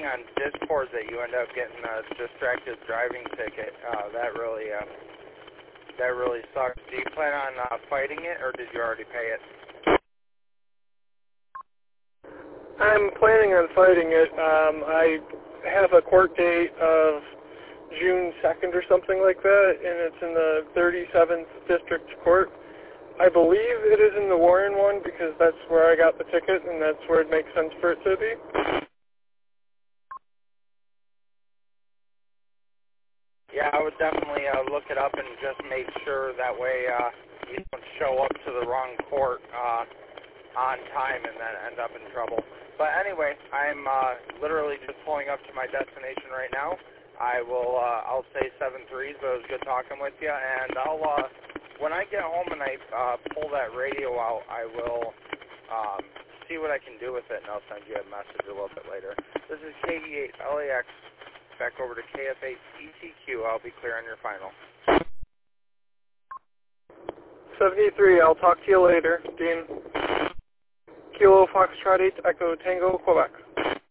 seeing on Discord that you end up getting a distracted driving ticket. That really sucks. Do you plan on fighting it, or did you already pay it? I'm planning on fighting it. I have a court date of June 2nd or something like that, and it's in the 37th District Court. I believe it is in the Warren one because that's where I got the ticket, and that's where it makes sense for it to be. Yeah, I would definitely look it up and just make sure that way you don't show up to the wrong court on time and then end up in trouble. But anyway, I'm literally just pulling up to my destination right now. I'll say 7-3s, but it was good talking with you. And when I get home and I pull that radio out, I will see what I can do with it, and I'll send you a message a little bit later. This is KE8LAX. Back over to KF8ETQ. I'll be clear on your final. 73, I'll talk to you later, Dean. Kilo Foxtrot 8 Echo Tango, Quebec.